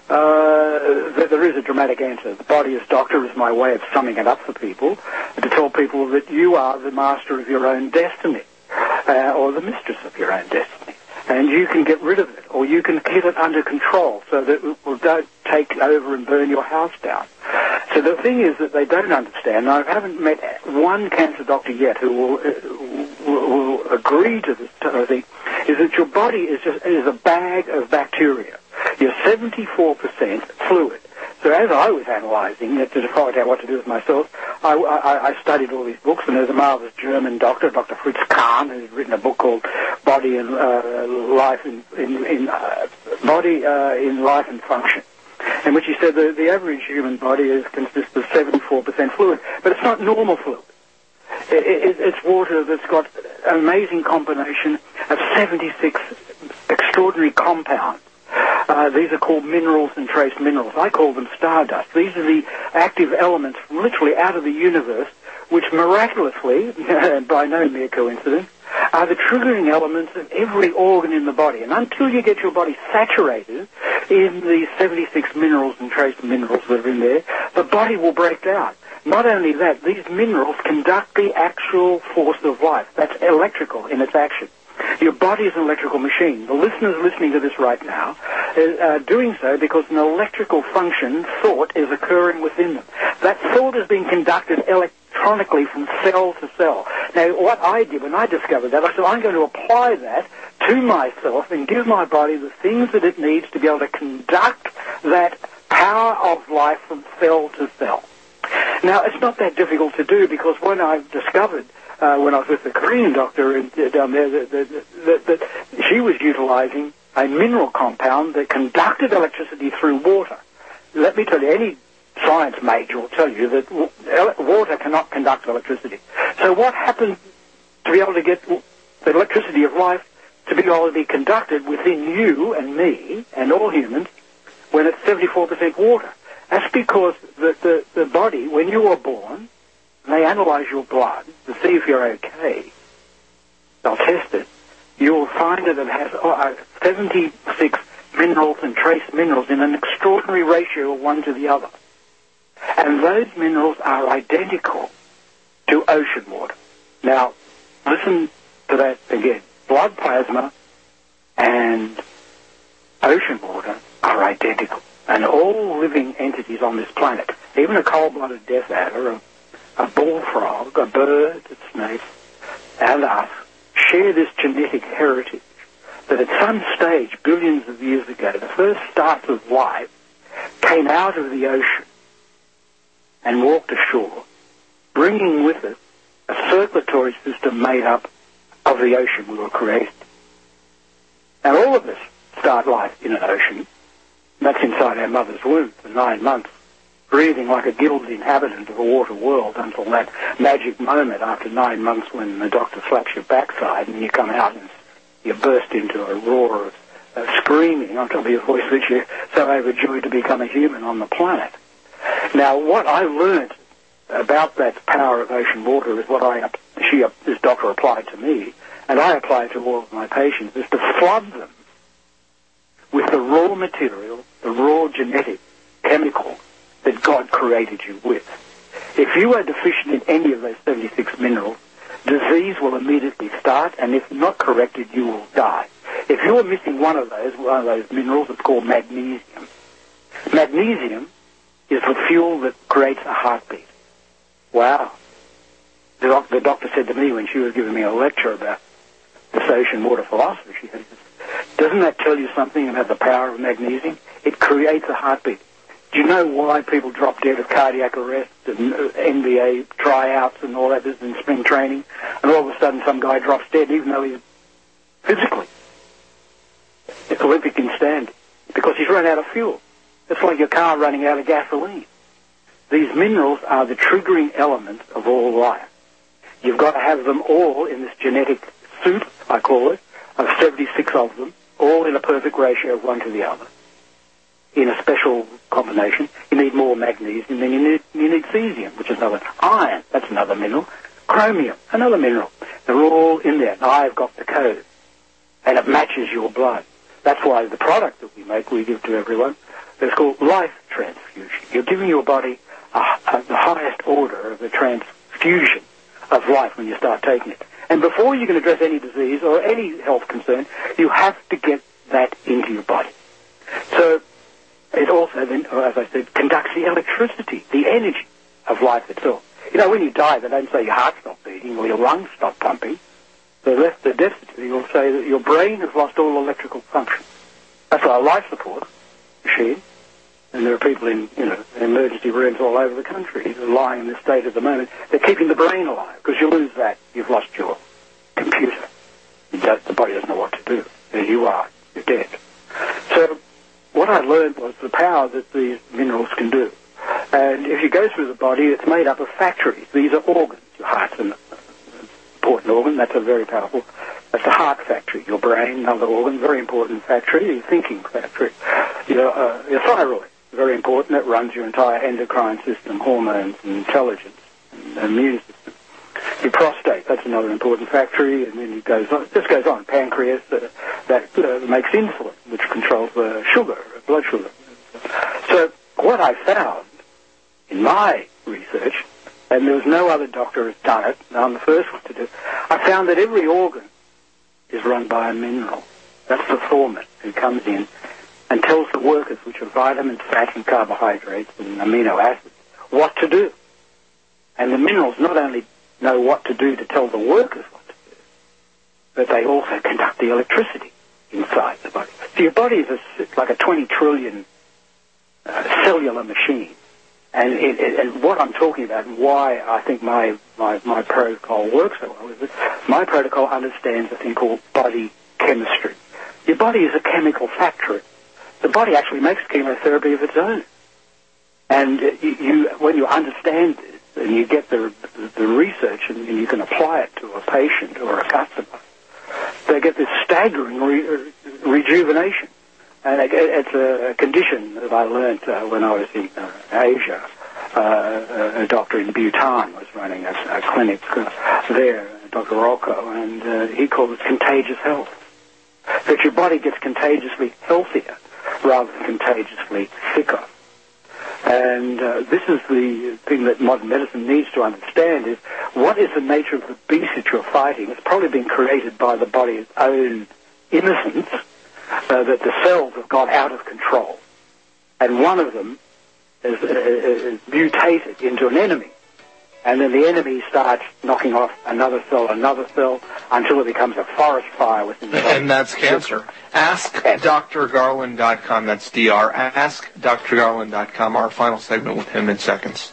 that there is a dramatic answer. The body as doctor is my way of summing it up for people, to tell people that you are the master of your own destiny, or the mistress of your own destiny. And you can get rid of it, or you can get it under control so that it don't take over and burn your house down. So the thing is that they don't understand, and I haven't met one cancer doctor yet who will agree to this thing, is that your body is a bag of bacteria. You're 74% fluid. So as I was analysing to find out what to do with myself, I studied all these books, and there's a marvellous German doctor, Dr. Fritz Kahn, who's written a book called Body and Life in Life and Function, in which he said that the average human body consists of 74% fluid, but it's not normal fluid. It's water that's got an amazing combination of 76 extraordinary compounds. These are called minerals and trace minerals. I call them stardust. These are the active elements literally out of the universe, which miraculously, by no mere coincidence, are the triggering elements of every organ in the body. And until you get your body saturated in these 76 minerals and trace minerals that are in there, the body will break down. Not only that, these minerals conduct the actual force of life. That's electrical in its action. Your body is an electrical machine. The listeners listening to this right now are doing so because an electrical function, thought, is occurring within them. That thought is being conducted electronically from cell to cell. Now, what I did when I discovered that, I said, I'm going to apply that to myself and give my body the things that it needs to be able to conduct that power of life from cell to cell. Now, it's not that difficult to do because when I discovered when I was with the Korean doctor down there, that she was utilizing a mineral compound that conducted electricity through water. Let me tell you, any science major will tell you that water cannot conduct electricity. So what happened to be able to get the electricity of life to be able to be conducted within you and me and all humans when it's 74% water? That's because the body, when you are born, they analyze your blood to see if you're okay. They'll test it. You will find that it has 76 minerals and trace minerals in an extraordinary ratio of one to the other. And those minerals are identical to ocean water. Now, listen to that again. Blood plasma and ocean water are identical. And all living entities on this planet, even a cold-blooded death adder, a bullfrog, a bird, a snake, and us, share this genetic heritage that at some stage, billions of years ago, the first starts of life came out of the ocean and walked ashore, bringing with it a circulatory system made up of the ocean we were created. Now, all of us start life in an ocean. That's inside our mother's womb for 9 months, breathing like a gilded inhabitant of a water world until that magic moment after 9 months when the doctor slaps your backside and you come out and you burst into a roar of screaming on top of your voice that you're so overjoyed to become a human on the planet. Now, what I learned about that power of ocean water is what this doctor applied to me, and I apply to all of my patients, is to flood them with the raw material, the raw genetic, chemical that God created you with. If you are deficient in any of those 76 minerals, disease will immediately start, and if not corrected, you will die. If you are missing one of those minerals, it's called magnesium. Magnesium is the fuel that creates a heartbeat. Wow. The doctor said to me when she was giving me a lecture about this ocean water philosophy, she said, doesn't that tell you something about the power of magnesium? It creates a heartbeat. Do you know why people drop dead of cardiac arrest and NBA tryouts and all that in spring training, and all of a sudden some guy drops dead even though he's physically Olympic in standing? Because he's run out of fuel. It's like your car running out of gasoline. These minerals are the triggering element of all life. You've got to have them all in this genetic suit I call it, of 76 of them, all in a perfect ratio of one to the other, in a special combination. You need more magnesium, then you need cesium, which is another. Iron, that's another mineral. Chromium, another mineral. They're all in there. And I've got the code. And it matches your blood. That's why the product that we make, we give to everyone, is called life transfusion. You're giving your body the highest order of the transfusion of life when you start taking it. And before you can address any disease or any health concern, you have to get that into your body. So it also then, as I said, conducts the electricity, the energy of life itself. You know, when you die, they don't say your heart stopped beating or your lungs stopped pumping. The death will say that your brain has lost all electrical function. That's why a life support machine, and there are people in emergency rooms all over the country lying in this state at the moment. They're keeping the brain alive, because you lose that, you've lost your computer. The body doesn't know what to do. There you are, you're dead. So what I learned was the power that these minerals can do. And if you go through the body, it's made up of factories. These are organs. Your heart's an important organ. That's a very powerful. That's the heart factory. Your brain, another organ, very important factory. Your thinking factory. Your thyroid, very important. That runs your entire endocrine system, hormones, and intelligence, and immune system. Your prostate, that's another important factory, and then it goes on. This goes on. Pancreas, that makes insulin, which controls sugar, blood sugar. So what I found in my research, and there was no other doctor who's done it, and I'm the first one to do it, I found that every organ is run by a mineral. That's the foreman who comes in and tells the workers, which are vitamins, fat, and carbohydrates, and amino acids, what to do. And the minerals not only know what to do to tell the workers what to do, but they also conduct the electricity inside the body. So your body is like a 20 trillion cellular machine. And what I'm talking about and why I think my protocol works so well is that my protocol understands a thing called body chemistry. Your body is a chemical factory. The body actually makes chemotherapy of its own. And when you understand this and you get the research and you can apply it to a patient or a customer, they get this staggering rejuvenation. And it's a condition that I learned when I was in Asia. A doctor in Bhutan was running a clinic there, Dr. Rocco, and he called it contagious health. That your body gets contagiously healthier rather than contagiously sicker. And this is the thing that modern medicine needs to understand is what is the nature of the beast that you're fighting. It's probably been created by the body's own innocence. That the cells have gone out of control. And one of them is mutated into an enemy. And then the enemy starts knocking off another cell, until it becomes a forest fire within the body. And that's cancer. AskDrGarland.com, that's DR. AskDrGarland.com, our final segment with him in seconds.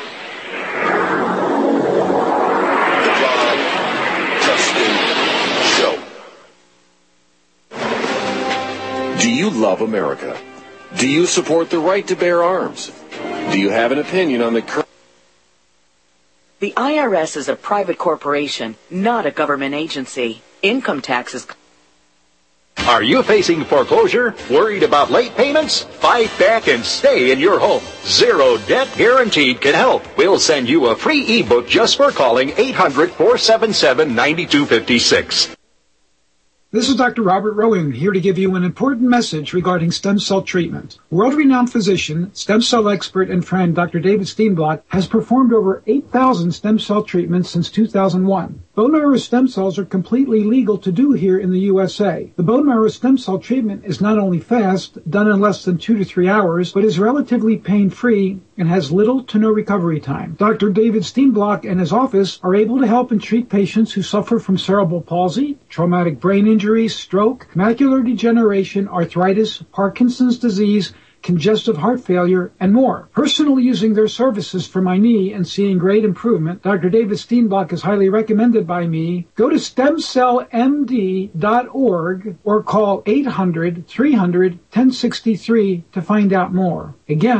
Do you love America? Do you support the right to bear arms? Do you have an opinion on the current... The IRS is a private corporation, not a government agency. Income taxes... Are you facing foreclosure? Worried about late payments? Fight back and stay in your home. Zero Debt Guaranteed can help. We'll send you a free ebook just for calling 800-477-9256. This is Dr. Robert Rowan, here to give you an important message regarding stem cell treatment. World-renowned physician, stem cell expert, and friend Dr. David Steenblock has performed over 8,000 stem cell treatments since 2001. Bone marrow stem cells are completely legal to do here in the USA. The bone marrow stem cell treatment is not only fast, done in less than 2 to 3 hours, but is relatively pain-free and has little to no recovery time. Dr. David Steenblock and his office are able to help and treat patients who suffer from cerebral palsy, traumatic brain injury, stroke, macular degeneration, arthritis, Parkinson's disease, congestive heart failure, and more. Personally using their services for my knee and seeing great improvement, Dr. David Steenblock is highly recommended by me. Go to stemcellmd.org or call 800-300-1063 to find out more. Again,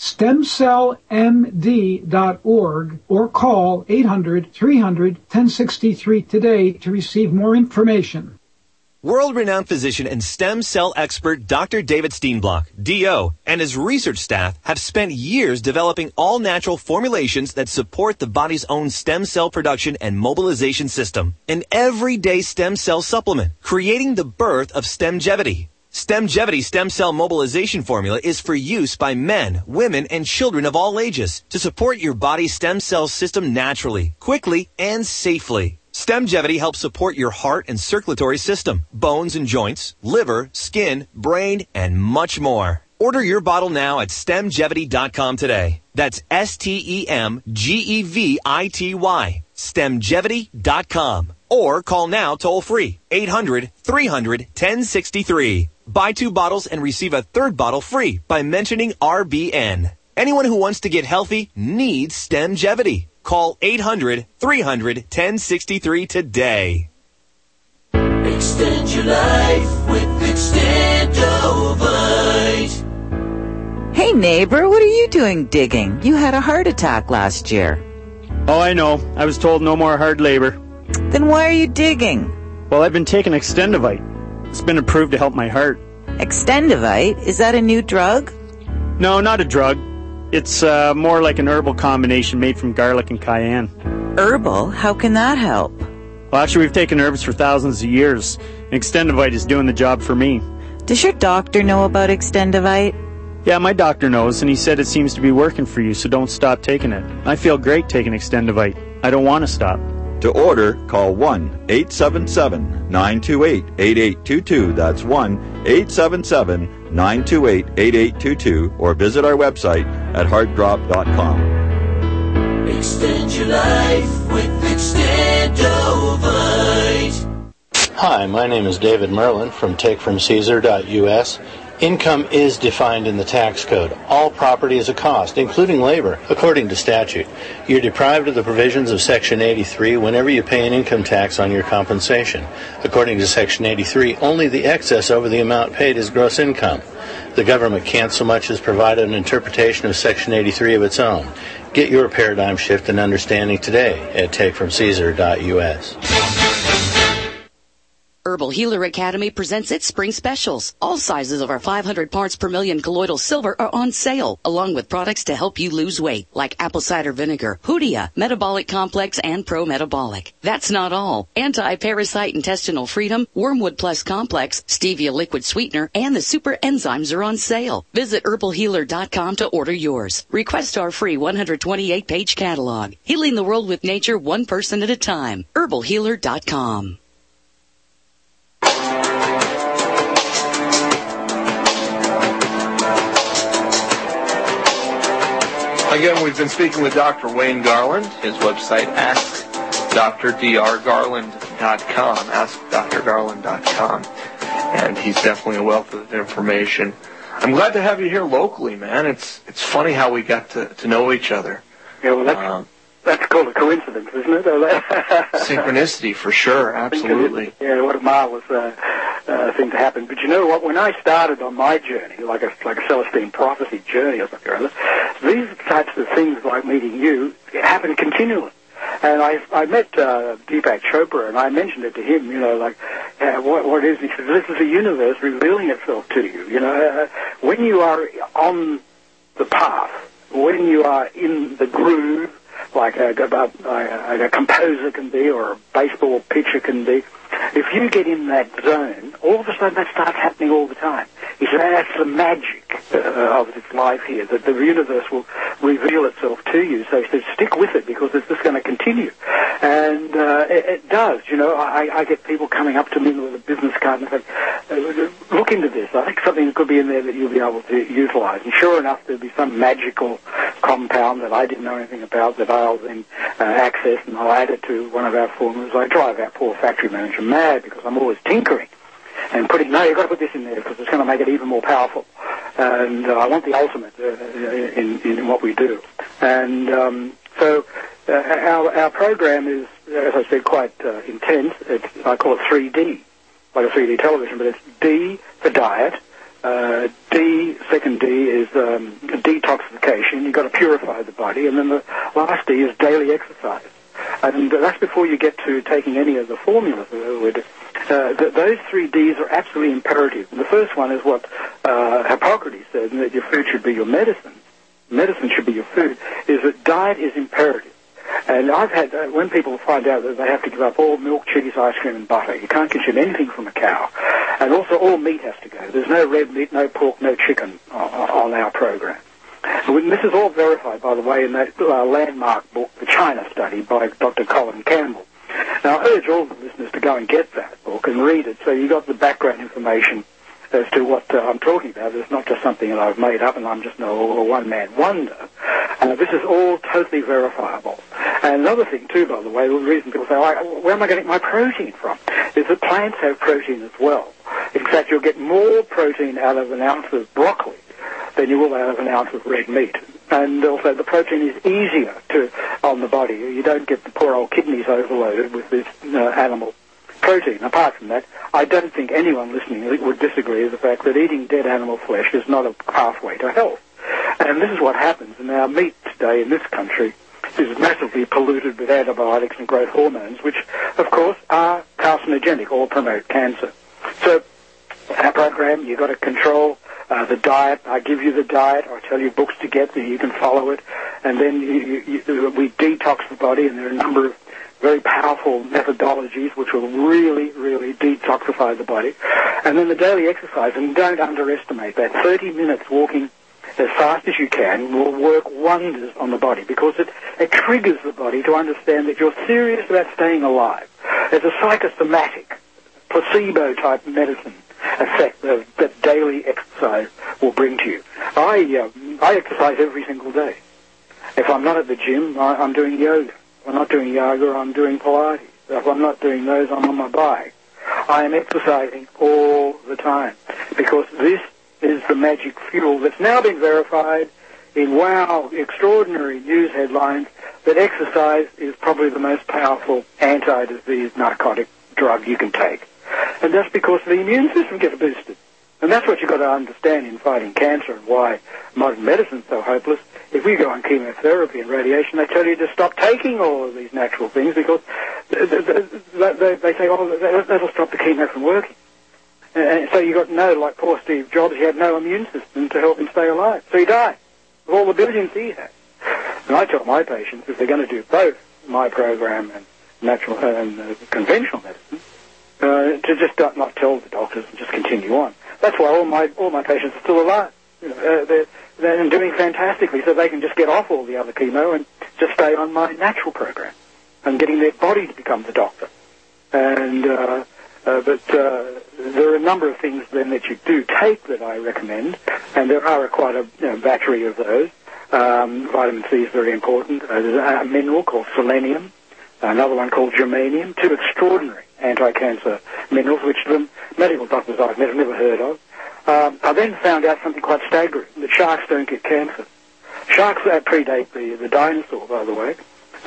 stemcellmd.org or call 800-300-1063 today to receive more information. World-renowned physician and stem cell expert Dr. David Steenblock, D.O., and his research staff have spent years developing all-natural formulations that support the body's own stem cell production and mobilization system. An everyday stem cell supplement, creating the birth of Stemgevity. Stemgevity stem cell mobilization formula is for use by men, women, and children of all ages to support your body's stem cell system naturally, quickly, and safely. Stemgevity helps support your heart and circulatory system, bones and joints, liver, skin, brain, and much more. Order your bottle now at stemgevity.com today. That's STEMGEVITY, stemgevity.com. Or call now toll free, 800-300-1063. Buy 2 bottles and receive a 3rd bottle free by mentioning RBN. Anyone who wants to get healthy needs Stemgevity. Call 800-300-1063 today. Extend your life with Extendovite. Hey neighbor, what are you doing digging? You had a heart attack last year. Oh, I know. I was told no more hard labor. Then why are you digging? Well, I've been taking Extendovite. It's been approved to help my heart. Extendovite? Is that a new drug? No, not a drug. It's more like an herbal combination made from garlic and cayenne. Herbal? How can that help? Well, actually, we've taken herbs for thousands of years, and Extendovite is doing the job for me. Does your doctor know about Extendovite? Yeah, my doctor knows, and he said it seems to be working for you, so don't stop taking it. I feel great taking Extendovite. I don't want to stop. To order, call 1-877-928-8822. That's 1-877-928-8822. Or visit our website at heartdrop.com. Extend your life with Extendovite. Hi, my name is David Merlin from takefromcaesar.us. Income is defined in the tax code. All property is a cost, including labor, according to statute. You're deprived of the provisions of Section 83 whenever you pay an income tax on your compensation. According to Section 83, only the excess over the amount paid is gross income. The government can't so much as provide an interpretation of Section 83 of its own. Get your paradigm shift and understanding today at takefromcaesar.us. Herbal Healer Academy presents its spring specials. All sizes of our 500 parts per million colloidal silver are on sale, along with products to help you lose weight, like apple cider vinegar, Hoodia, Metabolic Complex, and Pro Metabolic. That's not all. Anti-parasite intestinal freedom, Wormwood Plus Complex, Stevia liquid sweetener, and the super enzymes are on sale. Visit herbalhealer.com to order yours. Request our free 128-page catalog. Healing the world with nature, one person at a time. herbalhealer.com. Again, we've been speaking with Dr. Wayne Garland. His website, AskDrGarland.com. AskDrGarland.com. And he's definitely a wealth of information. I'm glad to have you here locally, man. It's funny how we got to know each other. Yeah, well, that's called a coincidence, isn't it? Synchronicity, for sure. Absolutely. Yeah, what a marvelous thing to happen. But you know what? When I started on my journey, like a Celestine prophecy journey or something or other, these types of things, like meeting you, happen continually. And I met Deepak Chopra, and I mentioned it to him, you know, like, what is it? He said, this is the universe revealing itself to you. You know, when you are on the path, when you are in the groove, like a composer can be, or a baseball pitcher can be, if you get in that zone, all of a sudden that starts happening all the time. He said, that's the magic of this life here, that the universe will reveal itself to you. So he said, stick with it, because it's just going to continue. And it does. You know, I get people coming up to me with a business card and say, look into this. I think something could be in there that you'll be able to utilize. And sure enough, there'll be some magical compound that I didn't know anything about that I'll then access, and I'll add it to one of our formulas. I drive our poor factory manager mad, because I'm always tinkering and putting, no, you've got to put this in there because it's going to make it even more powerful. And I want the ultimate in what we do. And so our program is, as I said, quite intense. I call it 3D, like a 3D television, but it's D for diet, Second D is detoxification. You've got to purify the body. And then the last D is daily exercise. And that's before you get to taking any of the formulas. Those 3 Ds are absolutely imperative. And the first one is what Hippocrates said, that your food should be your medicine. Medicine should be your food, is that diet is imperative. And I've had, when people find out that they have to give up all milk, cheese, ice cream, and butter, you can't consume anything from a cow. And also all meat has to go. There's no red meat, no pork, no chicken on our program. And this is all verified, by the way, in that landmark book, The China Study, by Dr. Colin Campbell. Now, I urge all the listeners to go and get that book and read it, so you got the background information as to what I'm talking about. It's not just something that I've made up and I'm just a one-man wonder. This is all totally verifiable. And another thing, too, by the way, the reason people say, where am I getting my protein from, is that plants have protein as well. In fact, you'll get more protein out of an ounce of broccoli than you will out of an ounce of red meat. And also the protein is easier on the body. You don't get the poor old kidneys overloaded with this animal protein. Apart from that, I don't think anyone listening would disagree with the fact that eating dead animal flesh is not a pathway to health. And this is what happens. And our meat today in this country is massively polluted with antibiotics and growth hormones, which, of course, are carcinogenic or promote cancer. So our program, you've got to control the diet. I give you the diet. I tell you books to get that you can follow it. And then we detox the body, and there are a number of very powerful methodologies which will really, really detoxify the body. And then the daily exercise, and don't underestimate that. 30 minutes walking as fast as you can will work wonders on the body, because it triggers the body to understand that you're serious about staying alive. There's a psychosomatic, placebo-type medicine effect that daily exercise will bring to you. I exercise every single day. If I'm not at the gym, I'm doing yoga. If I'm not doing yoga, I'm doing Pilates. If I'm not doing those, I'm on my bike. I am exercising all the time, because this is the magic fuel that's now been verified in extraordinary news headlines that exercise is probably the most powerful anti-disease narcotic drug you can take. And that's because the immune system gets boosted. And that's what you've got to understand in fighting cancer and why modern medicine's so hopeless. If we go on chemotherapy and radiation, they tell you to stop taking all of these natural things because they say, that'll stop the chemo from working. And so you got to know, like poor Steve Jobs, he had no immune system to help him stay alive. So he died of all the billions he had. And I tell my patients, if they're going to do both my program and natural and conventional medicine, to just not tell the doctors and just continue on. That's why all my patients are still alive. They're doing fantastically, so they can just get off all the other chemo and just stay on my natural program and getting their body to become the doctor. And but there are a number of things then that you do take that I recommend, and there are quite a battery of those. Vitamin C is very important. There's a mineral called selenium, another one called germanium, two extraordinary anti-cancer minerals, which the medical doctors I've never heard of. I then found out something quite staggering, that sharks don't get cancer. Sharks predate the dinosaur, by the way,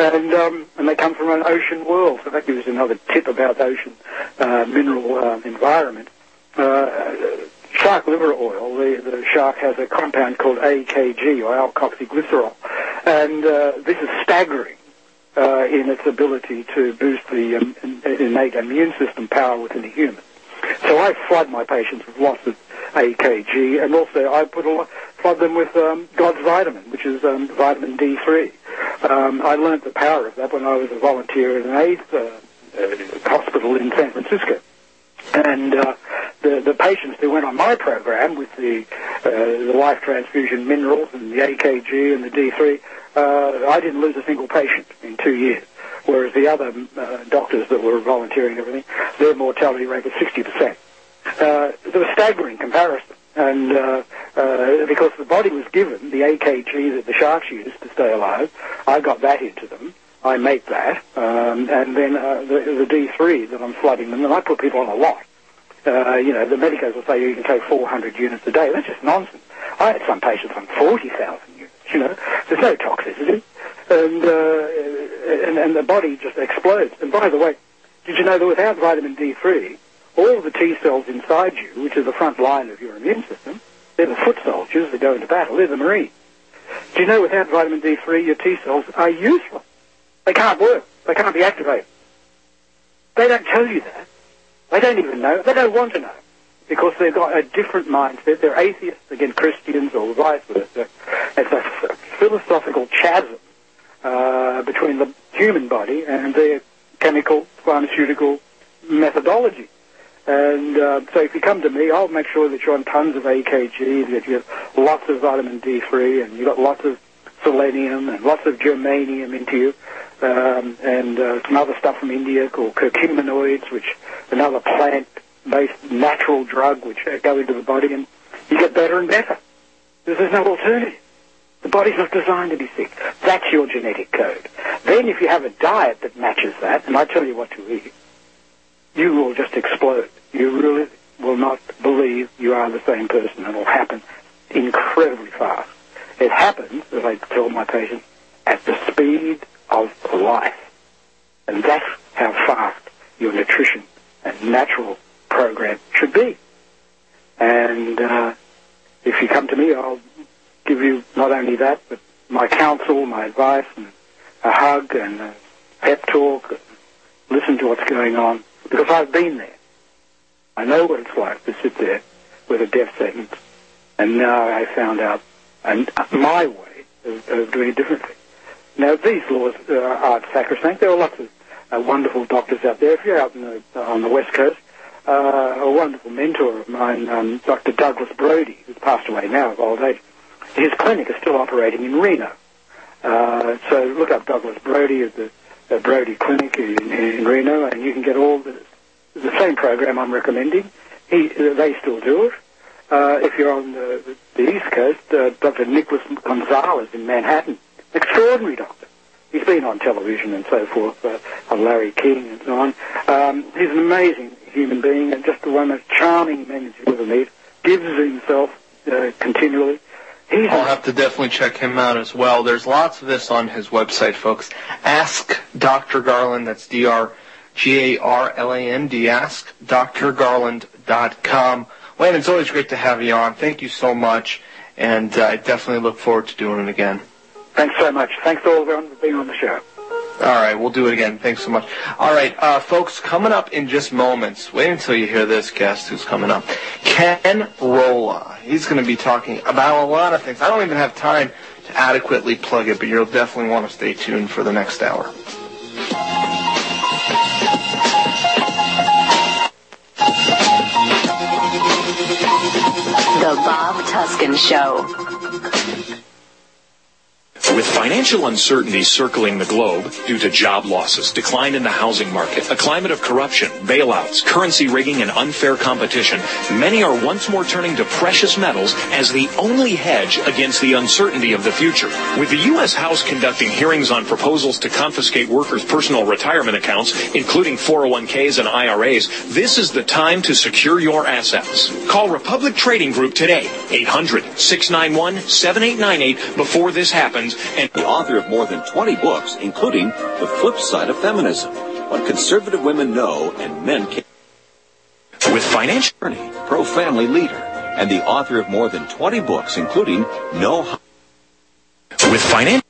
and they come from an ocean world, so that gives another tip about the ocean mineral environment. Shark liver oil, the shark has a compound called AKG, or alkoxyglycerol, and this is staggering in its ability to boost the innate immune system power within a human. So I flood my patients with lots of AKG, and also I flood them with God's vitamin, which is vitamin D3. I learned the power of that when I was a volunteer at an AIDS hospital in San Francisco. And the patients who went on my program with the life transfusion minerals and the AKG and the D3, I didn't lose a single patient in 2 years. Whereas the other doctors that were volunteering and everything, their mortality rate was 60%. There was staggering comparison. And because the body was given the AKG that the sharks use to stay alive, I got that into them. I make that. And then the D3 that I'm flooding them, and I put people on a lot. The medicos will say you can take 400 units a day. That's just nonsense. I had some patients on 40,000 units, There's no toxicity. And the body just explodes. And by the way, did you know that without vitamin D3, all the T cells inside you, which is the front line of your immune system, they're the foot soldiers that go into battle. They're the Marines. Do you know without vitamin D3, your T cells are useless? They can't work. They can't be activated. They don't tell you that. They don't even know. They don't want to know because they've got a different mindset. They're atheists against Christians or vice versa. It's a philosophical chasm between the human body and their chemical, pharmaceutical methodology. And so if you come to me, I'll make sure that you're on tons of AKG, that you have lots of vitamin D3, and you've got lots of selenium and lots of germanium into you, and some other stuff from India called curcuminoids, which another plant-based natural drug which go into the body, and you get better and better. There's no alternative. The body's not designed to be sick. That's your genetic code. Then if you have a diet that matches that, and I tell you what to eat, you will just explode. You really will not believe you are the same person. It will happen incredibly fast. It happens, as I tell my patients, at the speed of life. And that's how fast your nutrition and natural program should be. And if you come to me, I'll give you not only that, but my counsel, my advice, and a hug and a pep talk. Listen to what's going on. Because I've been there. I know what it's like to sit there with a death sentence. And now I found out my way of doing it differently. Now, these laws aren't sacrosanct. There are lots of wonderful doctors out there. If you're out on the West Coast, a wonderful mentor of mine, Dr. Douglas Brody, who's passed away now of old age, his clinic is still operating in Reno. So look up Douglas Brody at the Brody Clinic in Reno, and you can get all the same program I'm recommending. They still do it. If you're on the East Coast, Dr. Nicholas Gonzalez in Manhattan, extraordinary doctor. He's been on television and so forth, on Larry King and so on. He's an amazing human being and just one of the most charming men you'll ever meet. Gives himself continually. I'll have to definitely check him out as well. There's lots of this on his website, folks. Ask Dr. Garland, that's DrGarland, AskDrGarland.com. Wayne, it's always great to have you on. Thank you so much, and I definitely look forward to doing it again. Thanks so much. Thanks to all everyone for being on the show. All right, we'll do it again. Thanks so much. All right, folks, coming up in just moments. Wait until you hear this guest who's coming up. Ken Rolla. He's going to be talking about a lot of things. I don't even have time to adequately plug it, but you'll definitely want to stay tuned for the next hour. The Bob Tuskin Show. With financial uncertainty circling the globe due to job losses, decline in the housing market, a climate of corruption, bailouts, currency rigging, and unfair competition, many are once more turning to precious metals as the only hedge against the uncertainty of the future. With the U.S. House conducting hearings on proposals to confiscate workers' personal retirement accounts, including 401ks and IRAs, this is the time to secure your assets. Call Republic Trading Group today, 800-691-7898 before this happens. And the author of more than 20 books, including The Flip Side of Feminism, What Conservative Women Know and Men Can't. With financial attorney, pro-family leader, and the author of more than 20 books, including With financial